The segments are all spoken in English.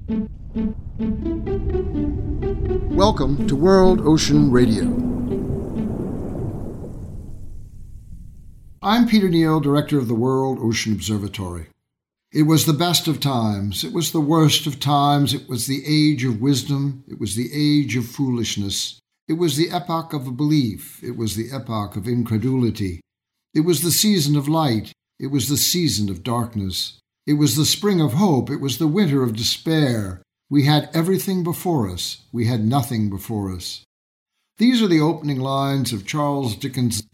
Welcome to World Ocean Radio. I'm Peter Neal, Director of the World Ocean Observatory. It was the best of times. It was the worst of times. It was the age of wisdom. It was the age of foolishness. It was the epoch of belief. It was the epoch of incredulity. It was the season of light. It was the season of darkness. It was the spring of hope. It was the winter of despair. We had everything before us. We had nothing before us. These are the opening lines of Charles Dickens'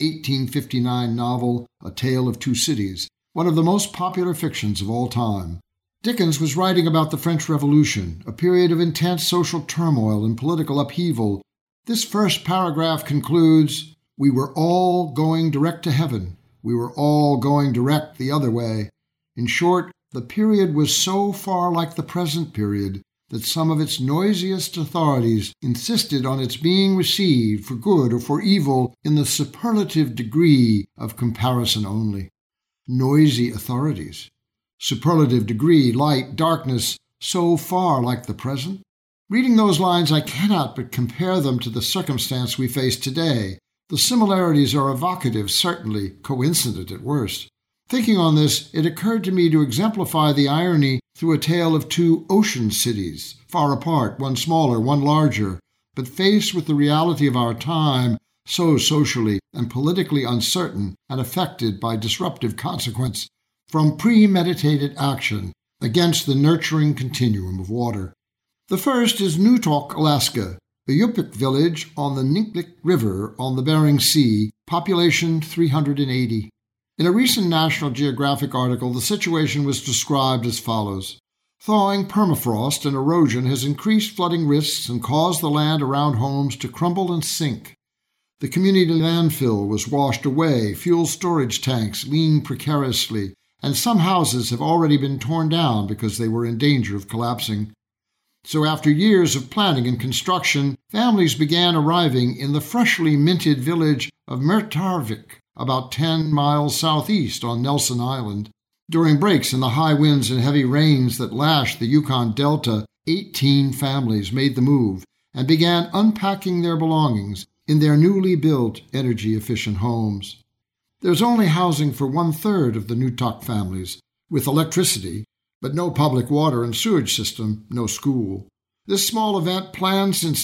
1859 novel, A Tale of Two Cities, one of the most popular fictions of all time. Dickens was writing about the French Revolution, a period of intense social turmoil and political upheaval. This first paragraph concludes, "We were all going direct to heaven. We were all going direct the other way." In short, the period was so far like the present period that some of its noisiest authorities insisted on its being received for good or for evil in the superlative degree of comparison only. Noisy authorities. Superlative degree, light, darkness, so far like the present. Reading those lines, I cannot but compare them to the circumstance we face today. The similarities are evocative, certainly, coincident at worst. Thinking on this, it occurred to me to exemplify the irony through a tale of two ocean cities, far apart, one smaller, one larger, but faced with the reality of our time, so socially and politically uncertain and affected by disruptive consequence from premeditated action against the nurturing continuum of water. The first is Newtok, Alaska, a Yupik village on the Ninklik River on the Bering Sea, population 380. In a recent National Geographic article, the situation was described as follows. Thawing permafrost and erosion has increased flooding risks and caused the land around homes to crumble and sink. The community landfill was washed away, fuel storage tanks lean precariously, and some houses have already been torn down because they were in danger of collapsing. So after years of planning and construction, families began arriving in the freshly minted village of Mertarvik, about 10 miles southeast on Nelson Island. During breaks in the high winds and heavy rains that lashed the Yukon Delta, 18 families made the move and began unpacking their belongings in their newly built, energy-efficient homes. There's only housing for 1/3 of the Newtok families, with electricity, but no public water and sewage system, no school. This small event, planned since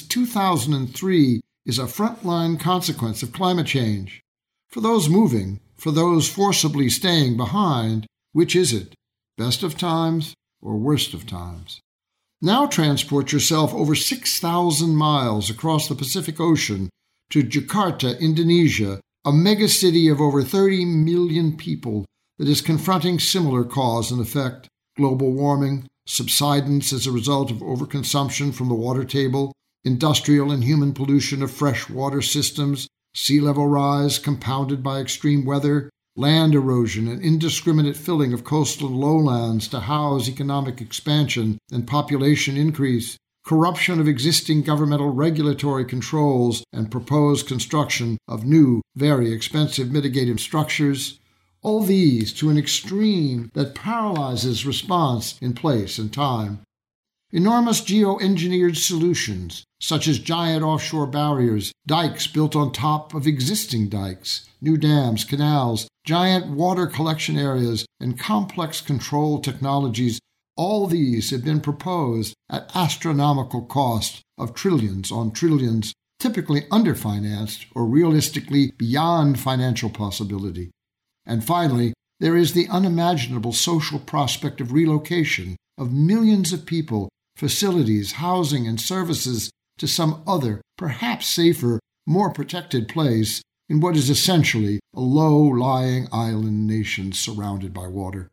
2003, is a frontline consequence of climate change. For those moving, for those forcibly staying behind, which is it, best of times or worst of times? Now transport yourself over 6,000 miles across the Pacific Ocean to Jakarta, Indonesia, a megacity of over 30 million people that is confronting similar cause and effect: global warming, subsidence as a result of overconsumption from the water table, industrial and human pollution of fresh water systems, sea level rise compounded by extreme weather, land erosion and indiscriminate filling of coastal lowlands to house economic expansion and population increase, corruption of existing governmental regulatory controls and proposed construction of new, very expensive mitigative structures, all these to an extreme that paralyzes response in place and time. Enormous geoengineered solutions, such as giant offshore barriers, dikes built on top of existing dikes, new dams, canals, giant water collection areas, and complex control technologies, all these have been proposed at astronomical cost of trillions on trillions, typically underfinanced or realistically beyond financial possibility. And finally, there is the unimaginable social prospect of relocation of millions of people, facilities, housing, and services to some other, perhaps safer, more protected place in what is essentially a low-lying island nation surrounded by water.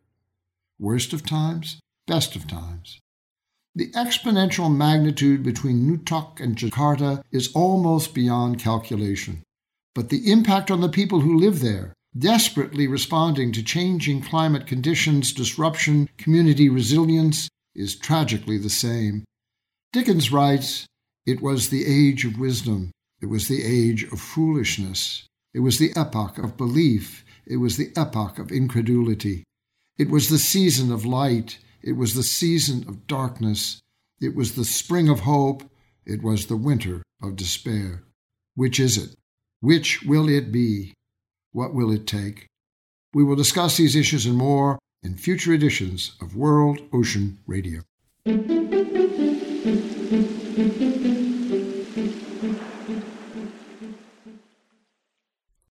Worst of times, best of times. The exponential magnitude between Newtok and Jakarta is almost beyond calculation, but the impact on the people who live there, desperately responding to changing climate conditions, disruption, community resilience, is tragically the same. Dickens writes, "It was the age of wisdom. It was the age of foolishness. It was the epoch of belief. It was the epoch of incredulity. It was the season of light. It was the season of darkness. It was the spring of hope. It was the winter of despair. Which is it? Which will it be? What will it take? We will discuss these issues and more in future editions of World Ocean Radio.